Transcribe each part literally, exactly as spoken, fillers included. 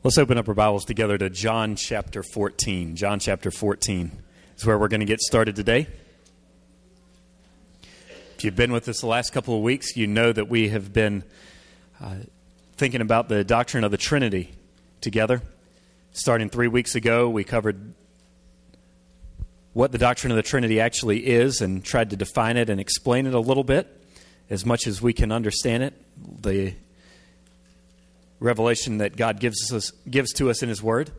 Let's open up our Bibles together to John chapter fourteen. John chapter fourteen is where we're going to get started today. If you've been with us the last couple of weeks, you know that we have been uh, thinking about the doctrine of the Trinity together. Starting three weeks ago, we covered what the doctrine of the Trinity actually is and tried to define it and explain it a little bit, as much as we can understand it. The revelation that God gives us gives to us in His Word.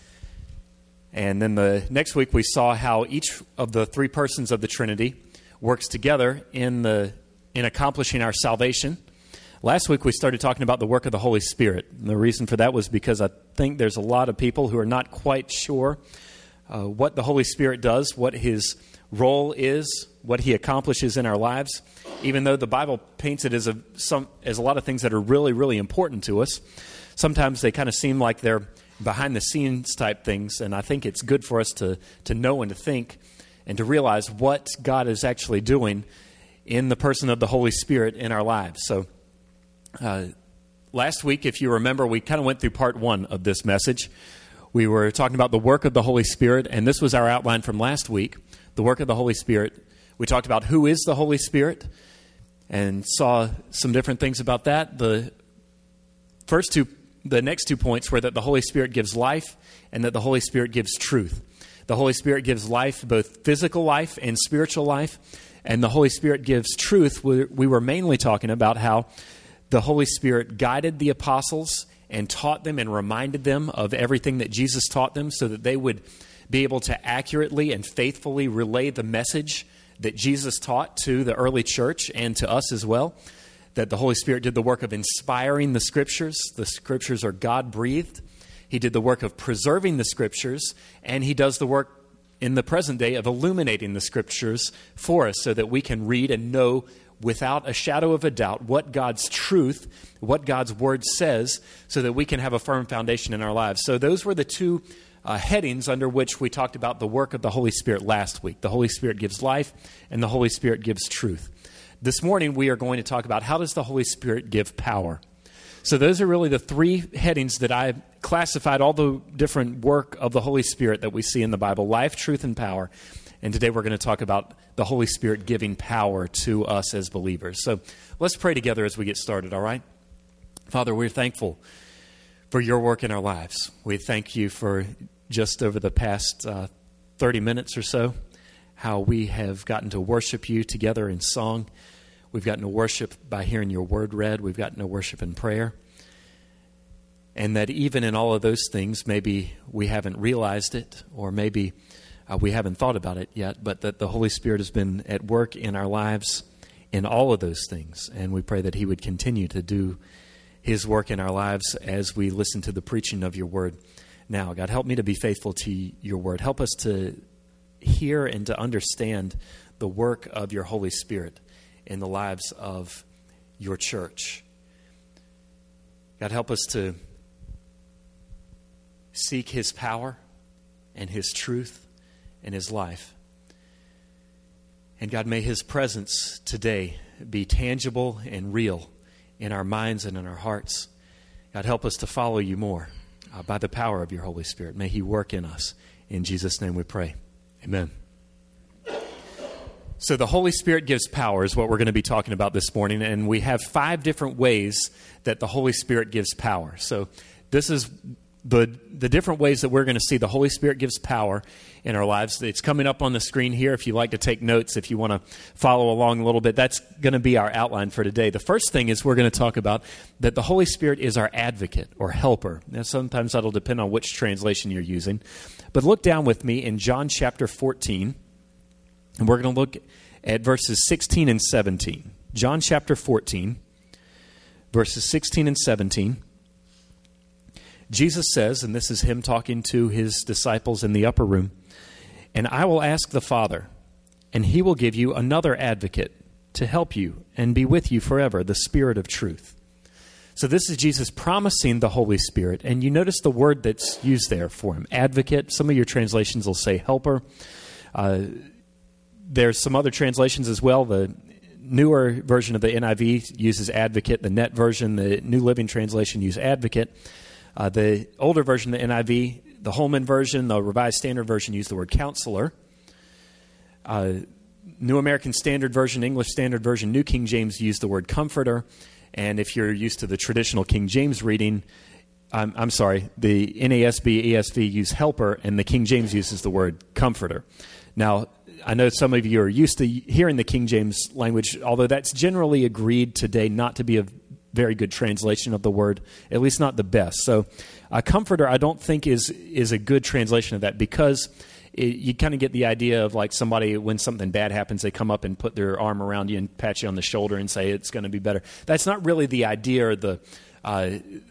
And then the next week we saw how each of the three persons of the Trinity works together in the in accomplishing our salvation. Last week we started talking about the work of the Holy Spirit. And the reason for that was because I think there's a lot of people who are not quite sure uh, what the Holy Spirit does, what His role is, what He accomplishes in our lives. Even though the Bible paints it as a some as a lot of things that are really, really important to us, sometimes they kind of seem like they're behind-the-scenes type things, and I think it's good for us to, to know and to think and to realize what God is actually doing in the person of the Holy Spirit in our lives. So uh, last week, if you remember, we kind of went through part one of this message. We were talking about the work of the Holy Spirit, and this was our outline from last week, the work of the Holy Spirit. We talked about who is the Holy Spirit and saw some different things about that. The first two, the next two points were that the Holy Spirit gives life and that the Holy Spirit gives truth. The Holy Spirit gives life, both physical life and spiritual life, and the Holy Spirit gives truth. We were mainly talking about how the Holy Spirit guided the apostles and taught them and reminded them of everything that Jesus taught them so that they would be able to accurately and faithfully relay the message that Jesus taught to the early church and to us as well. That the Holy Spirit did the work of inspiring the Scriptures. The Scriptures are God-breathed. He did the work of preserving the Scriptures, and He does the work in the present day of illuminating the Scriptures for us so that we can read and know without a shadow of a doubt what God's truth, what God's Word says, so that we can have a firm foundation in our lives. So those were the two Uh, headings under which we talked about the work of the Holy Spirit last week. The Holy Spirit gives life, and the Holy Spirit gives truth. This morning, we are going to talk about how does the Holy Spirit give power. So those are really the three headings that I've classified all the different work of the Holy Spirit that we see in the Bible: life, truth, and power. And today we're going to talk about the Holy Spirit giving power to us as believers. So let's pray together as we get started, all right? Father, we're thankful for your work in our lives. We thank you for just over the past uh, thirty minutes or so, how we have gotten to worship you together in song. We've gotten to worship by hearing your word read. We've gotten to worship in prayer. And that even in all of those things, maybe we haven't realized it, or maybe uh, we haven't thought about it yet, but that the Holy Spirit has been at work in our lives in all of those things. And we pray that He would continue to do His work in our lives as we listen to the preaching of your word. Now, God, help me to be faithful to your word. Help us to hear and to understand the work of your Holy Spirit in the lives of your church. God, help us to seek His power and His truth and His life. And God, may His presence today be tangible and real in our minds and in our hearts. God, help us to follow you more. Uh, by the power of your Holy Spirit. May He work in us. In Jesus' name we pray. Amen. So the Holy Spirit gives power is what we're going to be talking about this morning. And we have five different ways that the Holy Spirit gives power. So this is the the different ways that we're going to see the Holy Spirit gives power in our lives. It's coming up on the screen here if you like to take notes, if you want to follow along a little bit. That's going to be our outline for today. The first thing is we're going to talk about that the Holy Spirit is our advocate or helper. Now, sometimes that'll depend on which translation you're using. But look down with me in John chapter fourteen, and we're going to look at verses sixteen and seventeen. John chapter fourteen, verses sixteen and seventeen. Jesus says, and this is Him talking to His disciples in the upper room, "And I will ask the Father, and He will give you another advocate to help you and be with you forever, the Spirit of truth." So this is Jesus promising the Holy Spirit, and you notice the word that's used there for Him, advocate. Some of your translations will say helper. Uh, there's some other translations as well. The newer version of the N I V uses advocate. The Net version, the New Living Translation, use advocate. Uh, the older version, the N I V, the Holman version, the Revised Standard Version use the word counselor. Uh, New American Standard Version, English Standard Version, New King James use the word comforter. And if you're used to the traditional King James reading, I'm, I'm sorry, the N A S B, E S V use helper, and the King James uses the word comforter. Now, I know some of you are used to hearing the King James language, although that's generally agreed today not to be a very good translation of the word, at least not the best. So uh, comforter, I don't think is is a good translation of that, because it, you kind of get the idea of like somebody, when something bad happens, they come up and put their arm around you and pat you on the shoulder and say it's going to be better. That's not really the idea or the uh,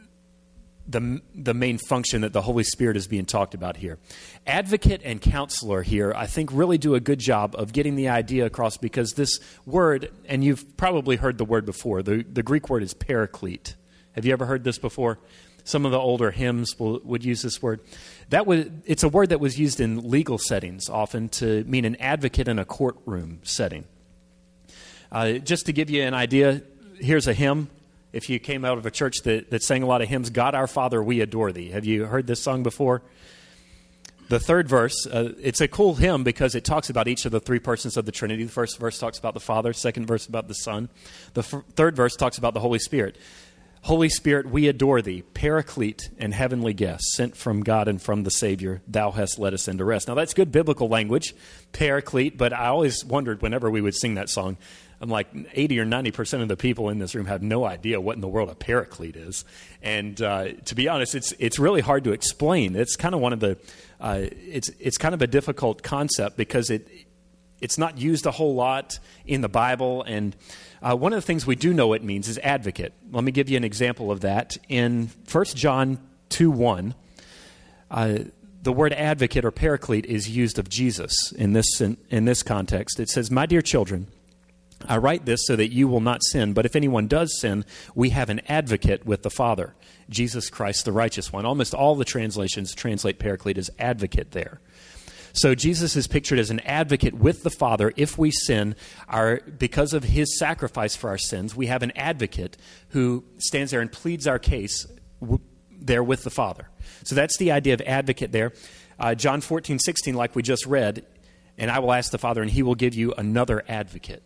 the the main function that the Holy Spirit is being talked about here. Advocate and counselor here, I think, really do a good job of getting the idea across, because this word, and you've probably heard the word before, the, the Greek word is paraclete. Have you ever heard this before? Some of the older hymns will, would use this word. That was, it's a word that was used in legal settings often to mean an advocate in a courtroom setting. Uh, just to give you an idea, here's a hymn. If you came out of a church that, that sang a lot of hymns, God our Father, we adore thee. Have you heard this song before? The third verse, uh, it's a cool hymn because it talks about each of the three persons of the Trinity. The first verse talks about the Father, second verse about the Son. The f- third verse talks about the Holy Spirit. Holy Spirit, we adore thee, paraclete and heavenly guest, sent from God and from the Savior, thou hast led us into rest. Now that's good biblical language, paraclete, but I always wondered whenever we would sing that song, I'm like eighty or ninety percent of the people in this room have no idea what in the world a paraclete is. And uh, to be honest, it's it's really hard to explain. It's kind of one of the, uh, it's it's kind of a difficult concept because it it's not used a whole lot in the Bible. And uh, one of the things we do know it means is advocate. Let me give you an example of that. In First John two one, uh, the word advocate or paraclete is used of Jesus in this in, in this context. It says, "My dear children, I write this so that you will not sin, but if anyone does sin, we have an advocate with the Father, Jesus Christ, the righteous one." Almost all the translations translate paraclete as advocate there. So Jesus is pictured as an advocate with the Father. If we sin, our, because of his sacrifice for our sins, we have an advocate who stands there and pleads our case w- there with the Father. So that's the idea of advocate there. Uh, John fourteen sixteen, like we just read, "And I will ask the Father, and he will give you another advocate."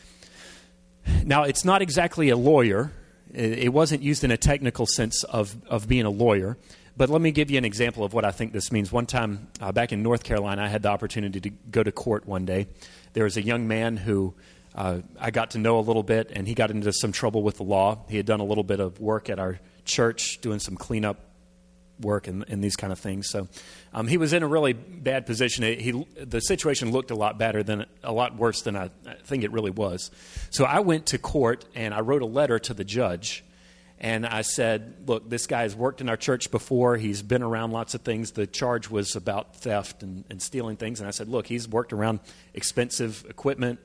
Now, it's not exactly a lawyer. It wasn't used in a technical sense of, of being a lawyer. But let me give you an example of what I think this means. One time uh, back in North Carolina, I had the opportunity to go to court one day. There was a young man who uh, I got to know a little bit, and he got into some trouble with the law. He had done a little bit of work at our church, doing some cleanup work and, and these kind of things. So um, he was in a really bad position. He, the situation looked a lot better than a lot worse than I, I think it really was. So I went to court and I wrote a letter to the judge, and I said, "Look, this guy has worked in our church before. He's been around lots of things." The charge was about theft and, and stealing things. And I said, "Look, he's worked around expensive equipment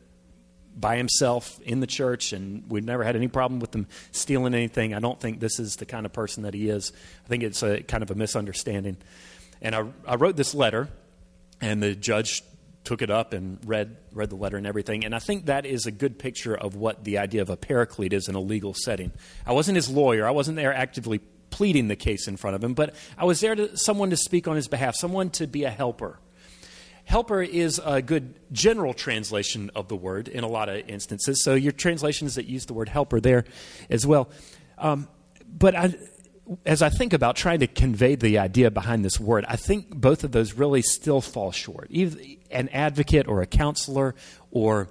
by himself in the church, and we've never had any problem with him stealing anything. I don't think this is the kind of person that he is. I think it's a kind of a misunderstanding." And I, I wrote this letter, and the judge took it up and read read the letter and everything. And I think that is a good picture of what the idea of a paraclete is in a legal setting. I wasn't his lawyer. I wasn't there actively pleading the case in front of him, but I was there to someone to speak on his behalf, someone to be a helper. Helper is a good general translation of the word in a lot of instances. So your translations that use the word helper there as well. Um, but I, as I think about trying to convey the idea behind this word, I think both of those really still fall short. Either an advocate or a counselor or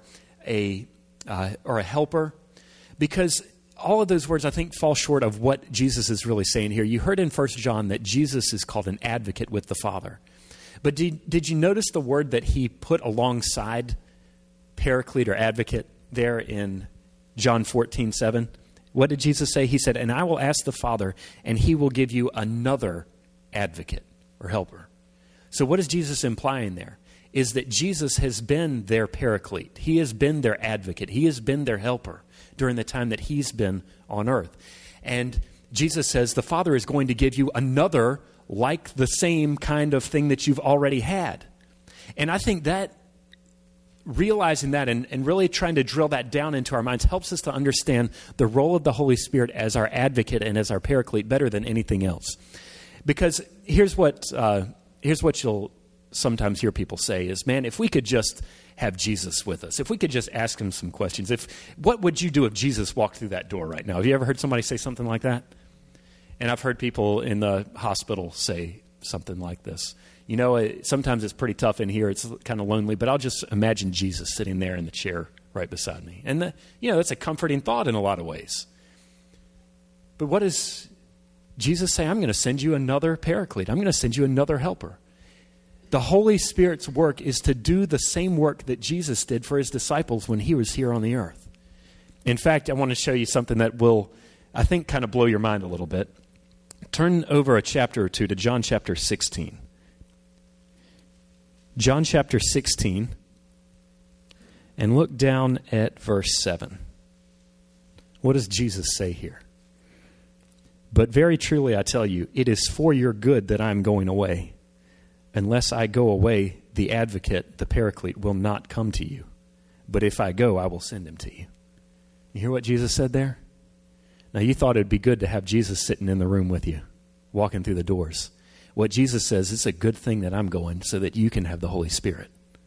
a uh, or a helper, because all of those words I think fall short of what Jesus is really saying here. You heard in First John that Jesus is called an advocate with the Father. But did, did you notice the word that he put alongside paraclete or advocate there in John fourteen seven? What did Jesus say? He said, "And I will ask the Father, and he will give you another advocate," or helper. So what is Jesus implying there? Is that Jesus has been their paraclete. He has been their advocate. He has been their helper during the time that he's been on earth. And Jesus says the Father is going to give you another like the same kind of thing that you've already had. And I think that realizing that and, and really trying to drill that down into our minds helps us to understand the role of the Holy Spirit as our advocate and as our paraclete better than anything else. Because here's what uh, here's what you'll sometimes hear people say is, man, if we could just have Jesus with us, if we could just ask him some questions, if what would you do if Jesus walked through that door right now? Have you ever heard somebody say something like that? And I've heard people in the hospital say something like this. You know, it, sometimes it's pretty tough in here. It's kind of lonely, but I'll just imagine Jesus sitting there in the chair right beside me. And, the, you know, that's a comforting thought in a lot of ways. But what does Jesus say? I'm going to send you another paraclete. I'm going to send you another helper. The Holy Spirit's work is to do the same work that Jesus did for his disciples when he was here on the earth. In fact, I want to show you something that will, I think, kind of blow your mind a little bit. Turn over a chapter or two to John chapter sixteen. John chapter sixteen, and look down at verse seven. What does Jesus say here? But very truly I tell you, it is for your good that I am going away. Unless I go away, the advocate, the paraclete, will not come to you. But if I go, I will send him to you. You hear what Jesus said there? Now, you thought it would be good to have Jesus sitting in the room with you, walking through the doors. What Jesus says, it's a good thing that I'm going so that you can have the Holy Spirit.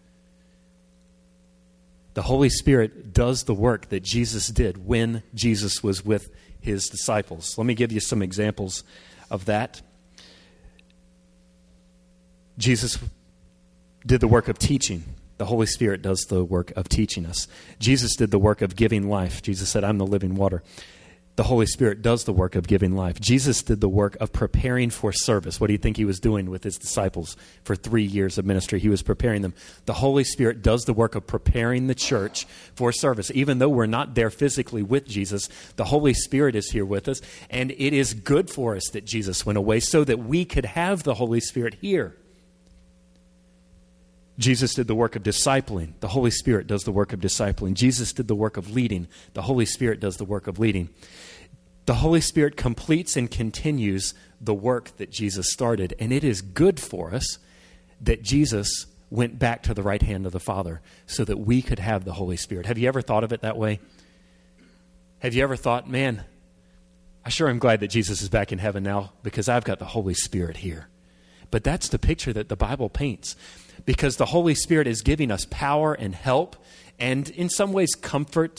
The Holy Spirit does the work that Jesus did when Jesus was with his disciples. Let me give you some examples of that. Jesus did the work of teaching. The Holy Spirit does the work of teaching us. Jesus did the work of giving life. Jesus said, I'm the living water. The Holy Spirit does the work of giving life. Jesus did the work of preparing for service. What do you think he was doing with his disciples for three years of ministry? He was preparing them. The Holy Spirit does the work of preparing the church for service. Even though we're not there physically with Jesus, the Holy Spirit is here with us. And it is good for us that Jesus went away so that we could have the Holy Spirit here. Jesus did the work of discipling. The Holy Spirit does the work of discipling. Jesus did the work of leading. The Holy Spirit does the work of leading. The Holy Spirit completes and continues the work that Jesus started. And it is good for us that Jesus went back to the right hand of the Father so that we could have the Holy Spirit. Have you ever thought of it that way? Have you ever thought, man, I sure am glad that Jesus is back in heaven now because I've got the Holy Spirit here. But that's the picture that the Bible paints. Because the Holy Spirit is giving us power and help and in some ways comfort.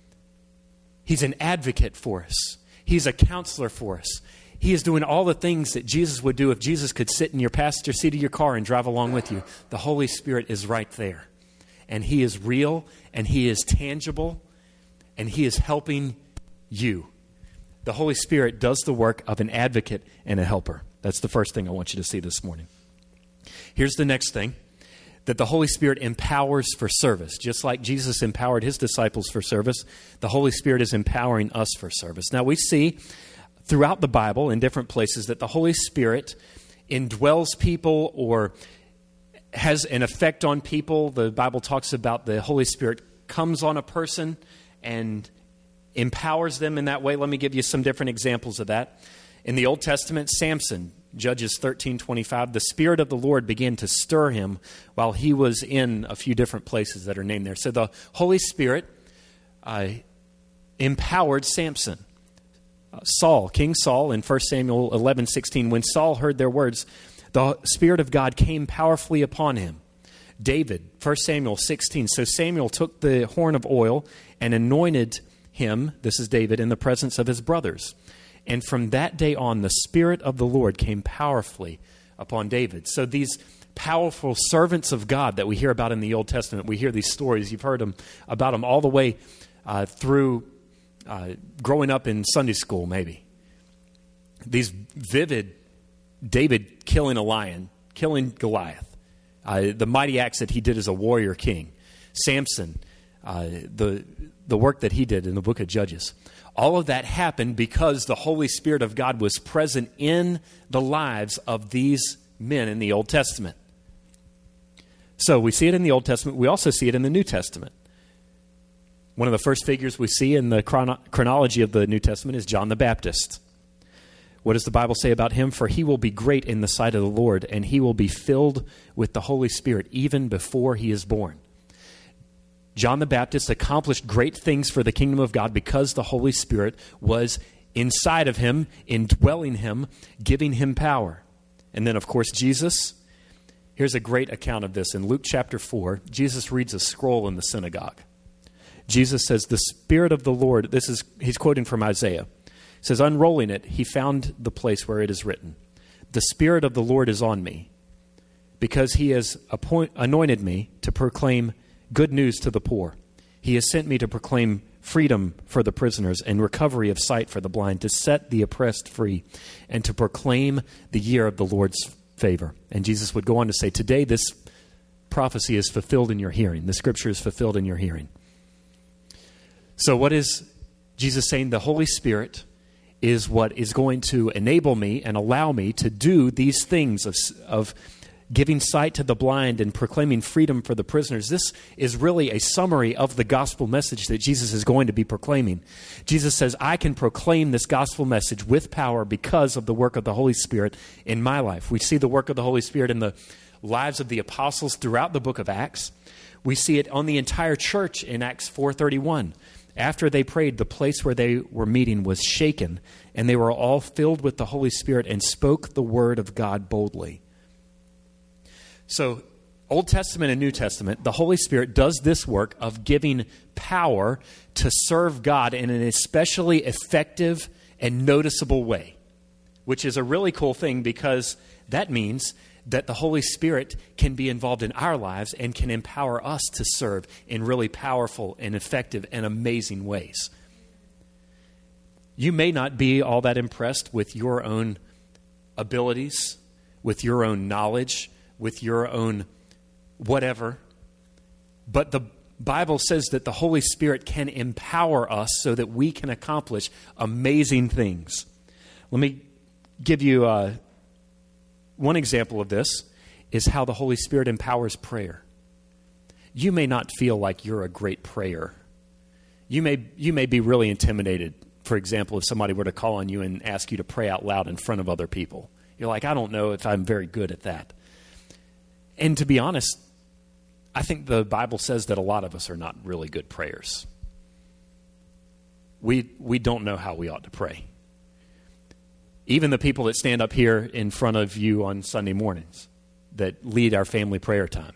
He's an advocate for us. He's a counselor for us. He is doing all the things that Jesus would do if Jesus could sit in your passenger seat of your car and drive along with you. The Holy Spirit is right there. And he is real and he is tangible and he is helping you. The Holy Spirit does the work of an advocate and a helper. That's the first thing I want you to see this morning. Here's the next thing, that the Holy Spirit empowers for service. Just like Jesus empowered his disciples for service, the Holy Spirit is empowering us for service. Now we see throughout the Bible in different places that the Holy Spirit indwells people or has an effect on people. The Bible talks about the Holy Spirit comes on a person and empowers them in that way. Let me give you some different examples of that. In the Old Testament, Samson, Judges thirteen twenty-five, the Spirit of the Lord began to stir him while he was in a few different places that are named there. So the Holy Spirit uh, empowered Samson. Uh, Saul, King Saul, in First Samuel eleven sixteen, when Saul heard their words, the Spirit of God came powerfully upon him. David, First Samuel sixteen, so Samuel took the horn of oil and anointed him, this is David, in the presence of his brothers. And from that day on, the Spirit of the Lord came powerfully upon David. So these powerful servants of God that we hear about in the Old Testament, we hear these stories, you've heard them about them all the way uh, through uh, growing up in Sunday school, maybe. These vivid, David killing a lion, killing Goliath, uh, the mighty acts that he did as a warrior king, Samson, uh, the the work that he did in the book of Judges. All of that happened because the Holy Spirit of God was present in the lives of these men in the Old Testament. So we see it in the Old Testament. We also see it in the New Testament. One of the first figures we see in the chrono- chronology of the New Testament is John the Baptist. What does the Bible say about him? For he will be great in the sight of the Lord, and he will be filled with the Holy Spirit even before he is born. John the Baptist accomplished great things for the kingdom of God because the Holy Spirit was inside of him, indwelling him, giving him power. And then, of course, Jesus. Here's a great account of this. In Luke chapter four, Jesus reads a scroll in the synagogue. Jesus says, the Spirit of the Lord, this is, he's quoting from Isaiah. He says, unrolling it, he found the place where it is written, the Spirit of the Lord is on me, because he has appoint, anointed me to proclaim good news to the poor. He has sent me to proclaim freedom for the prisoners and recovery of sight for the blind, to set the oppressed free, and to proclaim the year of the Lord's favor. And Jesus would go on to say, today this prophecy is fulfilled in your hearing. The scripture is fulfilled in your hearing. So what is Jesus saying? The Holy Spirit is what is going to enable me and allow me to do these things of, of giving sight to the blind and proclaiming freedom for the prisoners. This is really a summary of the gospel message that Jesus is going to be proclaiming. Jesus says, I can proclaim this gospel message with power because of the work of the Holy Spirit in my life. We see the work of the Holy Spirit in the lives of the apostles throughout the book of Acts. We see it on the entire church in Acts four thirty-one. After they prayed, the place where they were meeting was shaken, and they were all filled with the Holy Spirit and spoke the word of God boldly. So, Old Testament and New Testament, the Holy Spirit does this work of giving power to serve God in an especially effective and noticeable way, which is a really cool thing because that means that the Holy Spirit can be involved in our lives and can empower us to serve in really powerful and effective and amazing ways. You may not be all that impressed with your own abilities, with your own knowledge, with your own whatever. But the Bible says that the Holy Spirit can empower us so that we can accomplish amazing things. Let me give you uh, one example of this is how the Holy Spirit empowers prayer. You may not feel like you're a great prayer. You may, you may be really intimidated, for example, if somebody were to call on you and ask you to pray out loud in front of other people. You're like, I don't know if I'm very good at that. And to be honest, I think the Bible says that a lot of us are not really good prayers. We we don't know how we ought to pray. Even the people that stand up here in front of you on Sunday mornings that lead our family prayer time,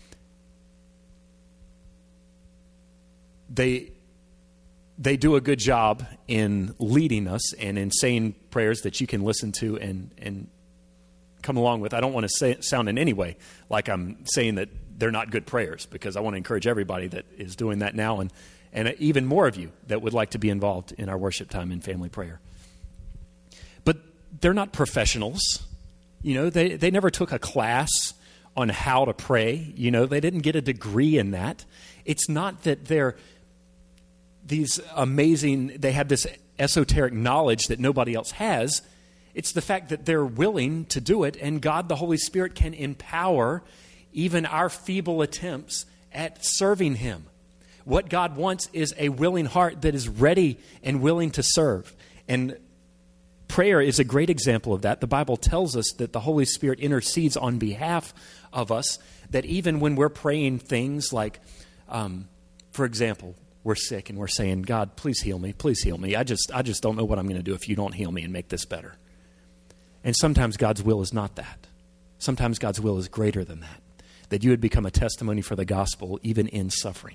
they they do a good job in leading us and in saying prayers that you can listen to and and come along with. I don't want to say, sound in any way like I'm saying that they're not good prayers, because I want to encourage everybody that is doing that now, and, and even more of you that would like to be involved in our worship time and family prayer. But they're not professionals. You know, they, they never took a class on how to pray. You know, they didn't get a degree in that. It's not that they're these amazing, they have this esoteric knowledge that nobody else has. It's the fact that they're willing to do it, and God, the Holy Spirit, can empower even our feeble attempts at serving Him. What God wants is a willing heart that is ready and willing to serve. And prayer is a great example of that. The Bible tells us that the Holy Spirit intercedes on behalf of us, that even when we're praying things like, um, for example, we're sick and we're saying, God, please heal me, please heal me. I just, I just don't know what I'm going to do if you don't heal me and make this better. And sometimes God's will is not that. Sometimes God's will is greater than that. That you would become a testimony for the gospel even in suffering.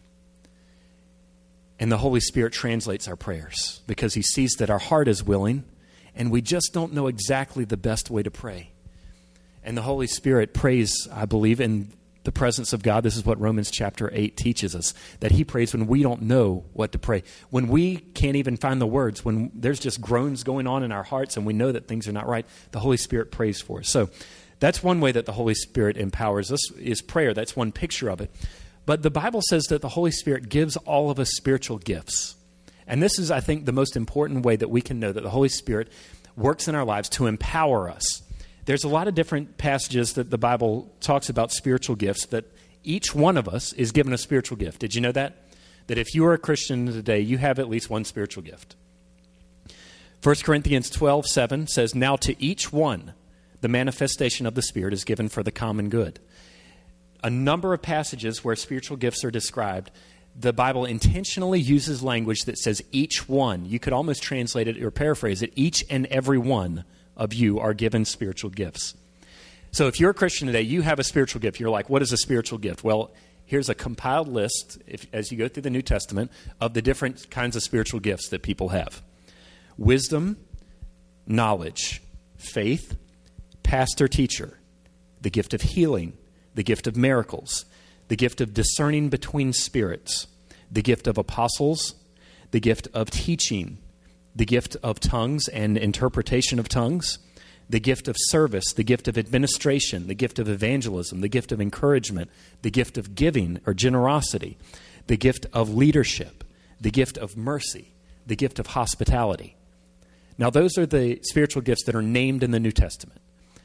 And the Holy Spirit translates our prayers because He sees that our heart is willing and we just don't know exactly the best way to pray. And the Holy Spirit prays, I believe, in the presence of God. This is what Romans chapter eight teaches us, that He prays when we don't know what to pray. When we can't even find the words, when there's just groans going on in our hearts and we know that things are not right, the Holy Spirit prays for us. So that's one way that the Holy Spirit empowers us, is prayer. That's one picture of it. But the Bible says that the Holy Spirit gives all of us spiritual gifts. And this is, I think, the most important way that we can know that the Holy Spirit works in our lives to empower us. There's a lot of different passages that the Bible talks about spiritual gifts, that each one of us is given a spiritual gift. Did you know that? That if you are a Christian today, you have at least one spiritual gift. First Corinthians twelve seven says, now to each one, the manifestation of the Spirit is given for the common good. A number of passages where spiritual gifts are described, the Bible intentionally uses language that says each one. You could almost translate it or paraphrase it. Each and every one of you are given spiritual gifts. So if you're a Christian today, you have a spiritual gift. You're like, what is a spiritual gift? Well, here's a compiled list, if, as you go through the New Testament, of the different kinds of spiritual gifts that people have. Wisdom, knowledge, faith, pastor-teacher, the gift of healing, the gift of miracles, the gift of discerning between spirits, the gift of apostles, the gift of teaching, the gift of tongues and interpretation of tongues, the gift of service, the gift of administration, the gift of evangelism, the gift of encouragement, the gift of giving or generosity, the gift of leadership, the gift of mercy, the gift of hospitality. Now, those are the spiritual gifts that are named in the New Testament.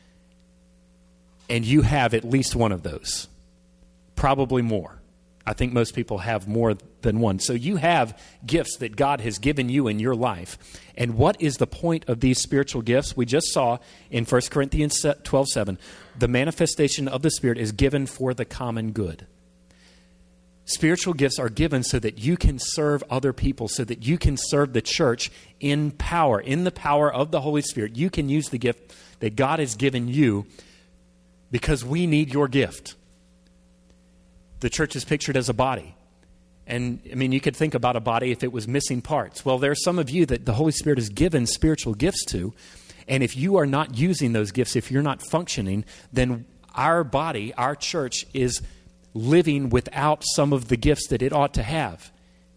And you have at least one of those. Probably more. I think most people have more than one. So you have gifts that God has given you in your life. And what is the point of these spiritual gifts? We just saw in First Corinthians twelve seven, the manifestation of the Spirit is given for the common good. Spiritual gifts are given so that you can serve other people, so that you can serve the church in power, in the power of the Holy Spirit. You can use the gift that God has given you because we need your gift. The church is pictured as a body. And, I mean, you could think about a body if it was missing parts. Well, there are some of you that the Holy Spirit has given spiritual gifts to. And if you are not using those gifts, if you're not functioning, then our body, our church, is living without some of the gifts that it ought to have.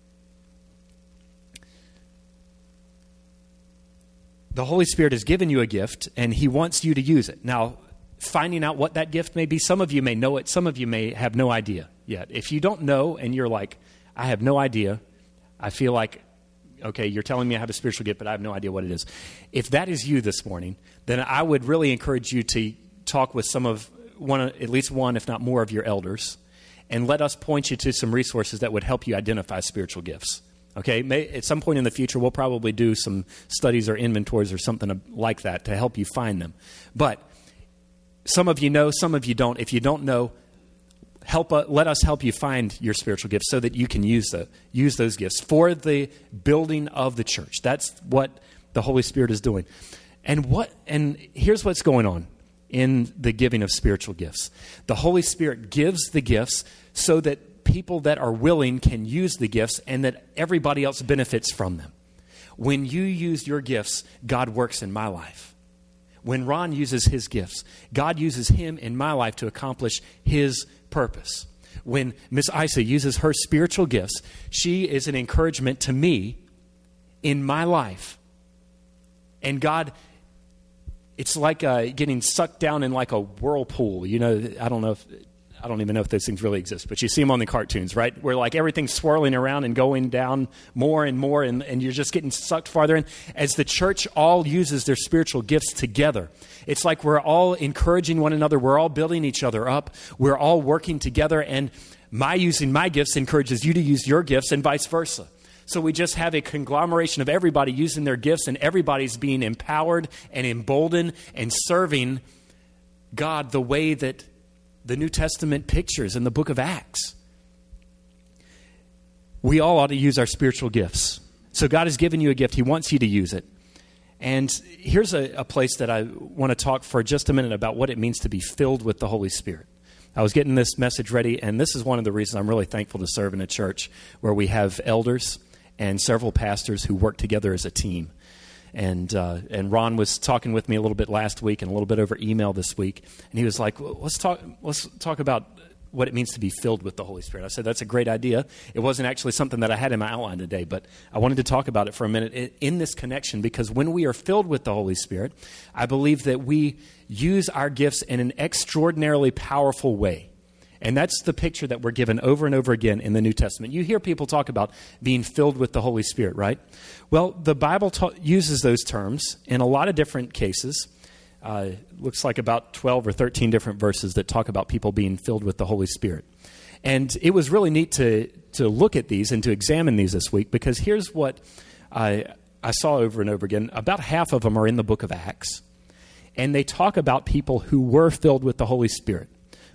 The Holy Spirit has given you a gift, and He wants you to use it. Now, finding out what that gift may be, some of you may know it, some of you may have no idea yet. If you don't know and you're like, I have no idea, I feel like, okay, you're telling me I have a spiritual gift, but I have no idea what it is. If that is you this morning, then I would really encourage you to talk with some of, one, at least one, if not more, of your elders, and let us point you to some resources that would help you identify spiritual gifts. Okay, May, at some point in the future, we'll probably do some studies or inventories or something like that to help you find them. But some of you know, some of you don't. If you don't know, help. Uh, let us help you find your spiritual gifts so that you can use the use those gifts for the building of the church. That's what the Holy Spirit is doing. And what? And here's what's going on in the giving of spiritual gifts. The Holy Spirit gives the gifts so that people that are willing can use the gifts, and that everybody else benefits from them. When you use your gifts, God works in my life. When Ron uses his gifts, God uses him in my life to accomplish his purpose. When Miss Isa uses her spiritual gifts, she is an encouragement to me in my life. And God, it's like uh, getting sucked down in like a whirlpool. You know, I don't know if... I don't even know if those things really exist, but you see them on the cartoons, right? Where like everything's swirling around and going down more and more, and, and you're just getting sucked farther in. As the church all uses their spiritual gifts together, it's like we're all encouraging one another. We're all building each other up. We're all working together, and my using my gifts encourages you to use your gifts and vice versa. So we just have a conglomeration of everybody using their gifts, and everybody's being empowered and emboldened and serving God the way that the New Testament pictures in the book of Acts. We all ought to use our spiritual gifts. So God has given you a gift. He wants you to use it. And here's a, a place that I want to talk for just a minute about what it means to be filled with the Holy Spirit. I was getting this message ready, and this is one of the reasons I'm really thankful to serve in a church where we have elders and several pastors who work together as a team. And uh, and Ron was talking with me a little bit last week and a little bit over email this week, and he was like, well, "Let's talk. Let's talk about what it means to be filled with the Holy Spirit." I said, "That's a great idea." It wasn't actually something that I had in my outline today, but I wanted to talk about it for a minute in, in this connection, because when we are filled with the Holy Spirit, I believe that we use our gifts in an extraordinarily powerful way. And that's the picture that we're given over and over again in the New Testament. You hear people talk about being filled with the Holy Spirit, right? Well, the Bible ta- uses those terms in a lot of different cases. Uh, looks like about twelve or thirteen different verses that talk about people being filled with the Holy Spirit. And it was really neat to to look at these and to examine these this week, because here's what I, I saw over and over again. About half of them are in the book of Acts. And they talk about people who were filled with the Holy Spirit.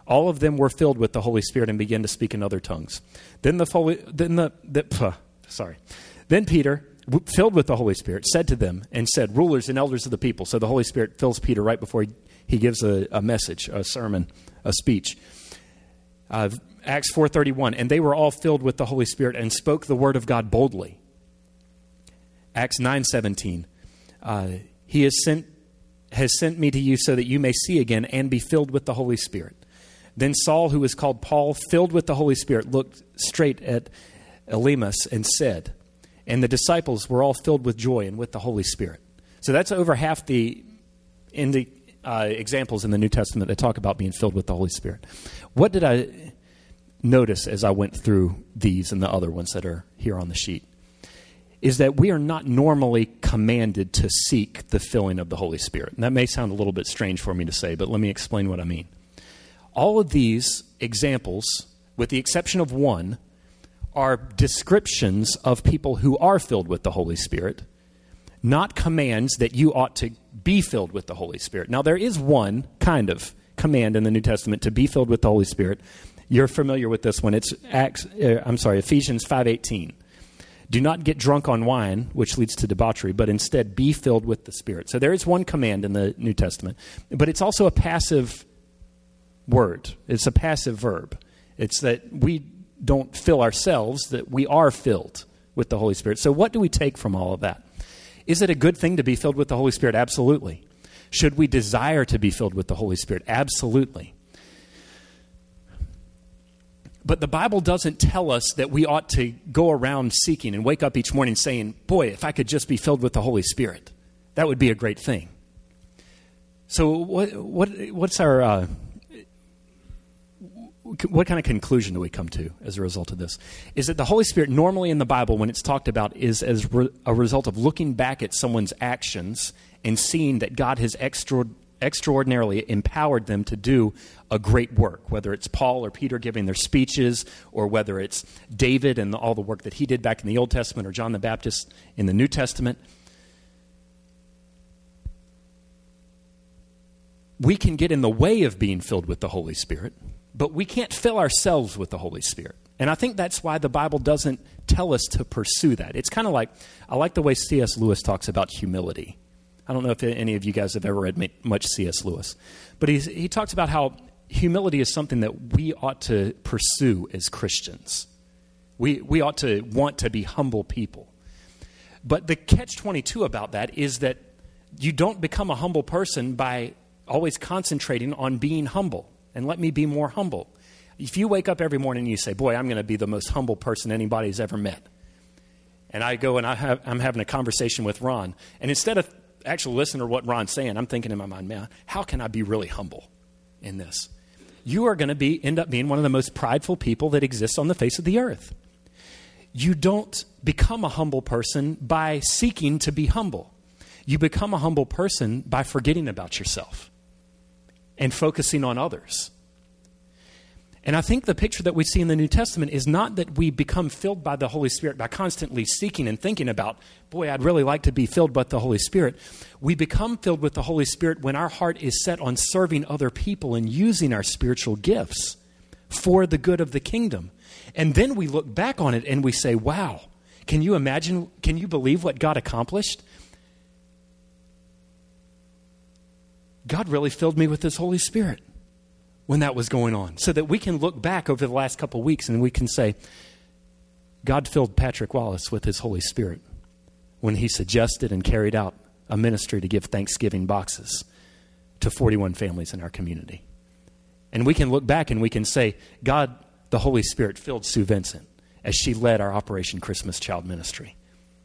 All of them were filled with the Holy Spirit and began to speak in other tongues. Then the, Holy, then the, the uh, sorry. Then Peter, filled with the Holy Spirit, said to them and said, rulers and elders of the people. So the Holy Spirit fills Peter right before he, he gives a, a message, a sermon, a speech. Uh, Acts four thirty-one, and they were all filled with the Holy Spirit and spoke the word of God boldly. Acts nine seventeen, uh, he has sent, has sent me to you so that you may see again and be filled with the Holy Spirit. Then Saul, who was called Paul, filled with the Holy Spirit, looked straight at Elymas and said, and the disciples were all filled with joy and with the Holy Spirit. So that's over half the in the uh, examples in the New Testament that talk about being filled with the Holy Spirit. What did I notice as I went through these and the other ones that are here on the sheet? Is that we are not normally commanded to seek the filling of the Holy Spirit. And that may sound a little bit strange for me to say, but let me explain what I mean. All of these examples, with the exception of one, are descriptions of people who are filled with the Holy Spirit, not commands that you ought to be filled with the Holy Spirit. Now, there is one kind of command in the New Testament to be filled with the Holy Spirit. You're familiar with this one. It's Acts. Uh, I'm sorry, Ephesians five eighteen. Do not get drunk on wine, which leads to debauchery, but instead be filled with the Spirit. So there is one command in the New Testament, but it's also a passive word. It's a passive verb. It's that we don't fill ourselves, that we are filled with the Holy Spirit. So what do we take from all of that? Is it a good thing to be filled with the Holy Spirit? Absolutely. Should we desire to be filled with the Holy Spirit? Absolutely. But the Bible doesn't tell us that we ought to go around seeking and wake up each morning saying, boy, if I could just be filled with the Holy Spirit, that would be a great thing. So what, what, what's our, uh, what kind of conclusion do we come to as a result of this? Is that the Holy Spirit normally in the Bible, when it's talked about, is as re- a result of looking back at someone's actions and seeing that God has extra, extraordinarily empowered them to do a great work, whether it's Paul or Peter giving their speeches, or whether it's David and all the work that he did back in the Old Testament, or John the Baptist in the New Testament. We can get in the way of being filled with the Holy Spirit, but we can't fill ourselves with the Holy Spirit. And I think that's why the Bible doesn't tell us to pursue that. It's kind of like, I like the way C S Lewis talks about humility. I don't know if any of you guys have ever read much C S Lewis, but he's, he talks about how humility is something that we ought to pursue as Christians. We, we ought to want to be humble people. But the catch twenty-two about that is that you don't become a humble person by always concentrating on being humble. And let me be more humble. If you wake up every morning and you say, boy, I'm going to be the most humble person anybody's ever met. And I go and I have, I'm having a conversation with Ron. And instead of actually listening to what Ron's saying, I'm thinking in my mind, man, how can I be really humble in this? You are going to be end up being one of the most prideful people that exists on the face of the earth. You don't become a humble person by seeking to be humble. You become a humble person by forgetting about yourself and focusing on others. And I think the picture that we see in the New Testament is not that we become filled by the Holy Spirit by constantly seeking and thinking about, boy, I'd really like to be filled by the Holy Spirit. We become filled with the Holy Spirit when our heart is set on serving other people and using our spiritual gifts for the good of the kingdom. And then we look back on it and we say, wow, can you imagine, can you believe what God accomplished? God really filled me with His Holy Spirit when that was going on, so that we can look back over the last couple of weeks and we can say, God filled Patrick Wallace with His Holy Spirit when he suggested and carried out a ministry to give Thanksgiving boxes to forty-one families in our community. And we can look back and we can say, God, the Holy Spirit filled Sue Vincent as she led our Operation Christmas Child Ministry.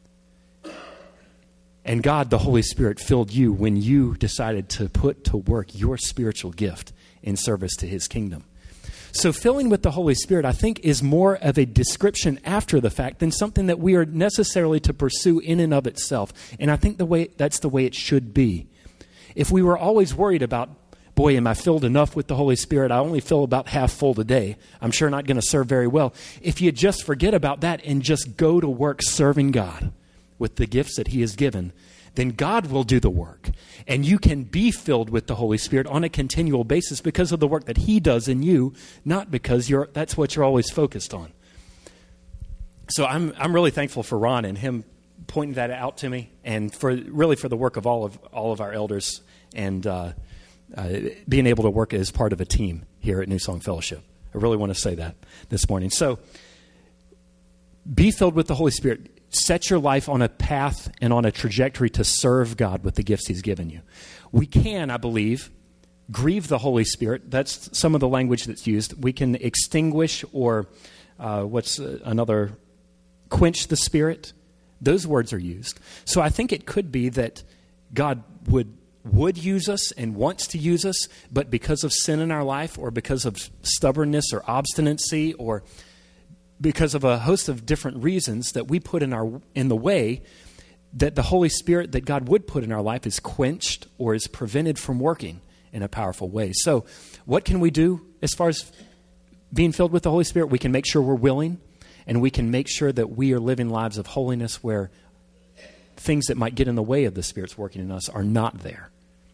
And God, the Holy Spirit, filled you when you decided to put to work your spiritual gift in service to His kingdom. So filling with the Holy Spirit, I think, is more of a description after the fact than something that we are necessarily to pursue in and of itself. And I think the way that's the way it should be. If we were always worried about, boy, am I filled enough with the Holy Spirit? I only feel about half full today. I'm sure not going to serve very well. If you just forget about that and just go to work serving God with the gifts that He has given, then God will do the work. And you can be filled with the Holy Spirit on a continual basis because of the work that He does in you, not because you're that's what you're always focused on. So I'm I'm really thankful for Ron and him pointing that out to me, and for really for the work of all of all of our elders, and uh, uh, being able to work as part of a team here at New Song Fellowship. I really want to say that this morning. So be filled with the Holy Spirit. Set your life on a path and on a trajectory to serve God with the gifts He's given you. We can, I believe, grieve the Holy Spirit. That's some of the language that's used. We can extinguish or uh, what's uh, another, quench the Spirit. Those words are used. So I think it could be that God would would use us and wants to use us, but because of sin in our life or because of stubbornness or obstinacy or because of a host of different reasons that we put in our in the way, that the Holy Spirit that God would put in our life is quenched or is prevented from working in a powerful way. So what can we do as far as being filled with the Holy Spirit? We can make sure we're willing, and we can make sure that we are living lives of holiness where things that might get in the way of the Spirit's working in us are not there.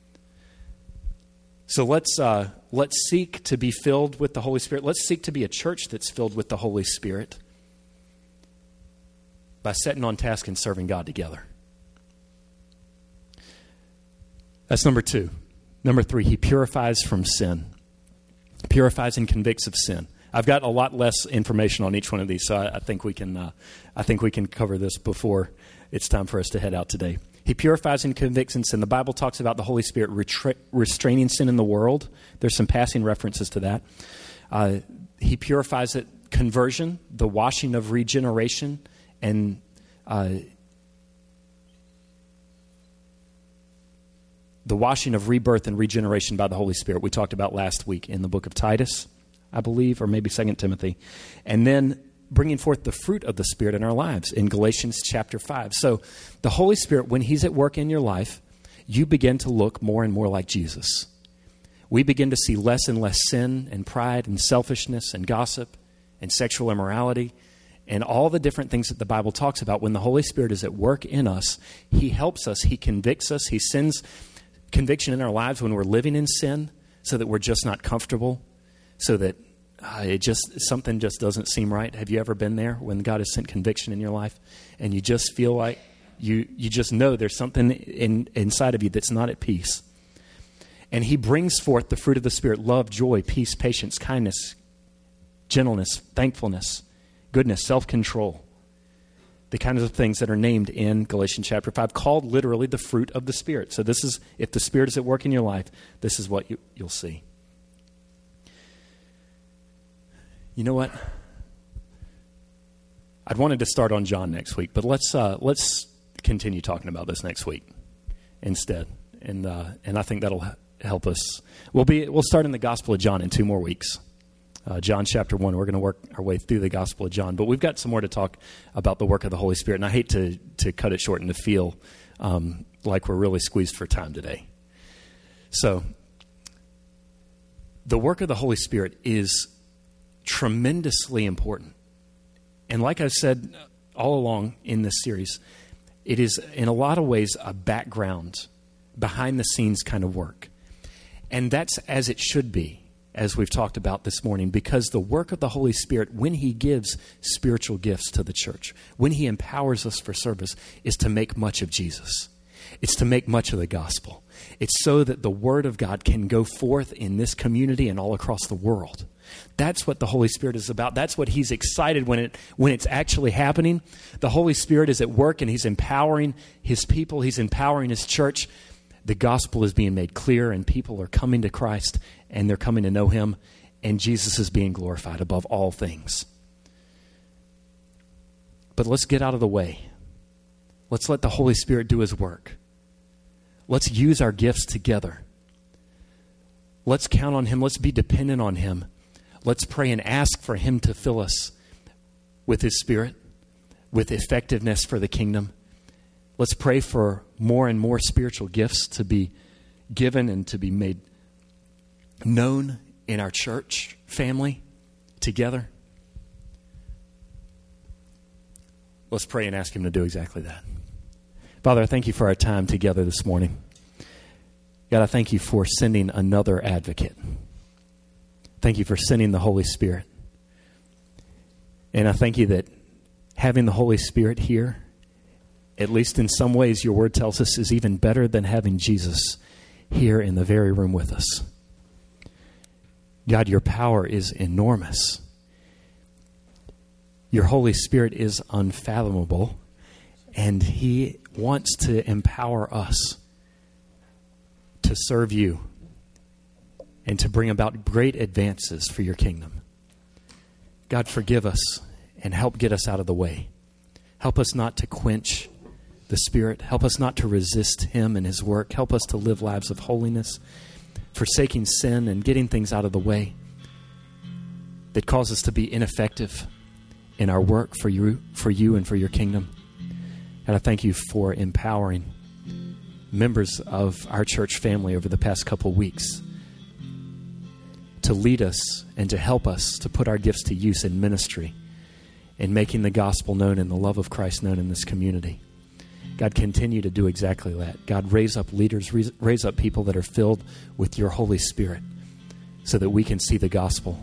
So let's uh, let's seek to be filled with the Holy Spirit. Let's seek to be a church that's filled with the Holy Spirit by setting on task and serving God together. That's number two. Number three, He purifies from sin. Purifies and convicts of sin. I've got a lot less information on each one of these, so I, I think we can uh, I think we can cover this before it's time for us to head out today. He purifies and convicts in sin. The Bible talks about the Holy Spirit retra- restraining sin in the world. There's some passing references to that. Uh, he purifies it, conversion, the washing of regeneration, and uh, the washing of rebirth and regeneration by the Holy Spirit. We talked about last week in the book of Titus, I believe, or maybe Second Timothy. And then bringing forth the fruit of the Spirit in our lives in Galatians chapter five. So the Holy Spirit, when He's at work in your life, you begin to look more and more like Jesus. We begin to see less and less sin and pride and selfishness and gossip and sexual immorality and all the different things that the Bible talks about. When the Holy Spirit is at work in us, He helps us, He convicts us, He sends conviction in our lives when we're living in sin so that we're just not comfortable, so that Uh, it just something just doesn't seem right. Have you ever been there when God has sent conviction in your life and you just feel like you you just know there's something in, inside of you that's not at peace? And He brings forth the fruit of the Spirit: love, joy, peace, patience, kindness, gentleness, thankfulness, goodness, self-control. The kinds of things that are named in Galatians chapter five, called literally the fruit of the Spirit. So this is, if the Spirit is at work in your life, this is what you, you'll see. You know what? I'd wanted to start on John next week, but let's uh, let's continue talking about this next week instead, and uh, and I think that'll help us. We'll be we'll start in the Gospel of John in two more weeks. Uh, John chapter one. We're going to work our way through the Gospel of John, but we've got some more to talk about the work of the Holy Spirit, and I hate to to cut it short and to feel um, like we're really squeezed for time today. So, the work of the Holy Spirit is tremendously important. And like I've said all along in this series, it is in a lot of ways a background, behind the scenes kind of work. And that's as it should be, as we've talked about this morning, because the work of the Holy Spirit, when He gives spiritual gifts to the church, when He empowers us for service, is to make much of Jesus. It's to make much of the gospel. It's so that the Word of God can go forth in this community and all across the world. That's what the Holy Spirit is about. That's what He's excited when it when it's actually happening. The Holy Spirit is at work and He's empowering His people. He's empowering His church. The gospel is being made clear and people are coming to Christ and they're coming to know Him, and Jesus is being glorified above all things. But let's get out of the way. Let's let the Holy Spirit do His work. Let's use our gifts together. Let's count on Him. Let's be dependent on Him. Let's pray and ask for Him to fill us with His Spirit, with effectiveness for the kingdom. Let's pray for more and more spiritual gifts to be given and to be made known in our church family together. Let's pray and ask Him to do exactly that. Father, I thank you for our time together this morning. God, I thank you for sending another advocate. Thank you for sending the Holy Spirit. And I thank you that having the Holy Spirit here, at least in some ways, your word tells us, is even better than having Jesus here in the very room with us. God, your power is enormous. Your Holy Spirit is unfathomable, and he wants to empower us to serve you and to bring about great advances for your kingdom. God, forgive us and help get us out of the way. Help us not to quench the Spirit. Help us not to resist him and his work. Help us to live lives of holiness, forsaking sin and getting things out of the way that cause us to be ineffective in our work for you, for you and for your kingdom. And I thank you for empowering members of our church family over the past couple weeks to lead us and to help us to put our gifts to use in ministry and making the gospel known and the love of Christ known in this community. God, continue to do exactly that. God, raise up leaders, raise up people that are filled with your Holy Spirit so that we can see the gospel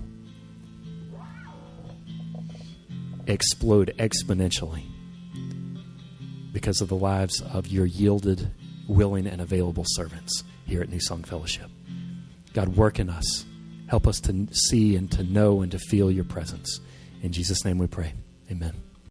explode exponentially because of the lives of your yielded, willing, and available servants here at New Song Fellowship. God, work in us. Help us to see and to know and to feel your presence. In Jesus' name we pray. Amen.